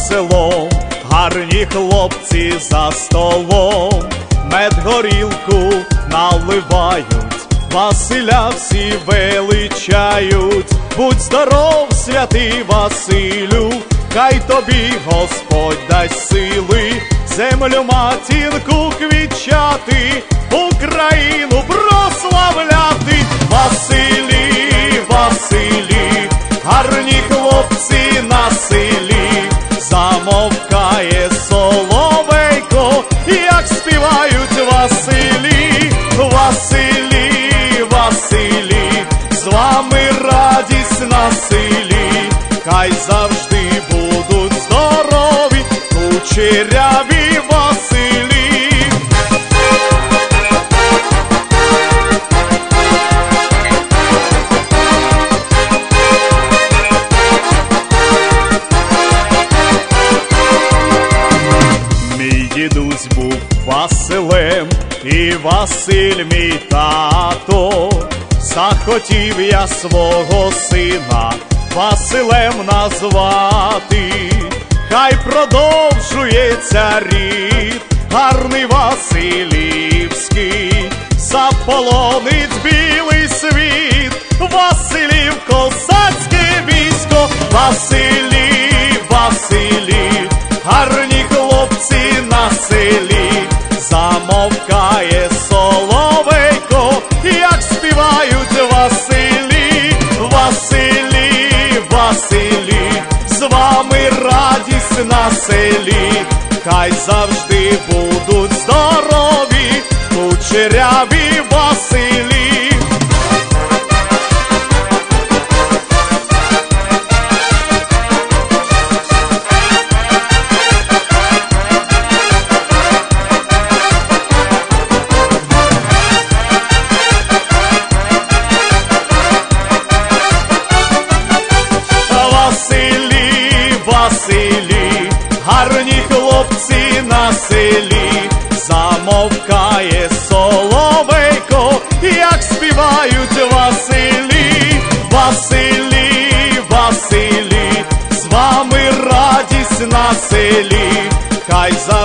селом, гарні хлопці за столом, мед горілку наливають, Василя всі величають. Будь здоров, святий Василю, хай тобі Господь дасть сили, землю матінку квітчати, Україну прославляти. Василі, Василі, гарні хлопці на селі, замовкає соловейко, як співають Василі. Василі, Василі, з вами радість на селі, хай завжди будуть здорові кучеряві Василі. Мій дідусь був Василем, і Василь мій тато. Захотів я свого сина Василем назвати, хай продовжується рід гарний Василівський, заполонить білий світ Василів козацьке військо. Василі, Василі, гарні хлопці на селі, замовкає соловейко, як співають Василі. Василі, Василі, з вами радість на селі, хай завжди будуть здорові кучеряві Василі. Василі, гарні хлопці на селі, замовкає соловейко, як співають Василі. Василі, Василі, з вами радість на селі, хай за